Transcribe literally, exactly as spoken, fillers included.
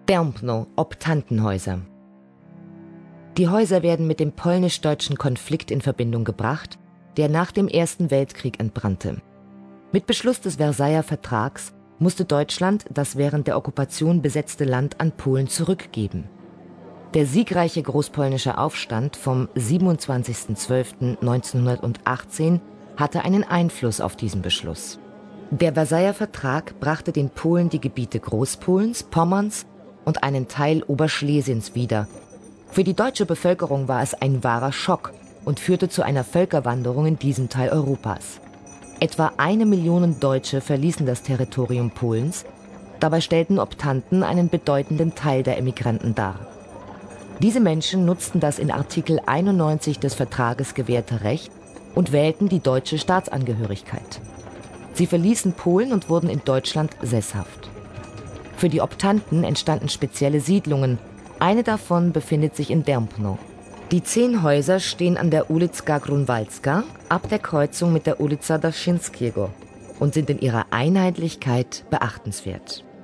Dębno, Optantenhäuser. Die Häuser werden mit dem polnisch-deutschen Konflikt in Verbindung gebracht, der nach dem Ersten Weltkrieg entbrannte. Mit Beschluss des Versailler Vertrags musste Deutschland das während der Okkupation besetzte Land an Polen zurückgeben. Der siegreiche großpolnische Aufstand vom siebenundzwanzigsten zwölften neunzehnhundertachtzehn hatte einen Einfluss auf diesen Beschluss. Der Versailler Vertrag brachte den Polen die Gebiete Großpolens, Pommerns und einen Teil Oberschlesiens wieder. Für die deutsche Bevölkerung war es ein wahrer Schock und führte zu einer Völkerwanderung in diesem Teil Europas. Etwa eine Million Deutsche verließen das Territorium Polens. Dabei stellten Optanten einen bedeutenden Teil der Emigranten dar. Diese Menschen nutzten das in Artikel einundneunzig des Vertrages gewährte Recht und wählten die deutsche Staatsangehörigkeit. Sie verließen Polen und wurden in Deutschland sesshaft. Für die Optanten entstanden spezielle Siedlungen. Eine davon befindet sich in Dębno. Die zehn Häuser stehen an der Ulica Grunwaldzka ab der Kreuzung mit der Ulica Daszyńskiego und sind in ihrer Einheitlichkeit beachtenswert.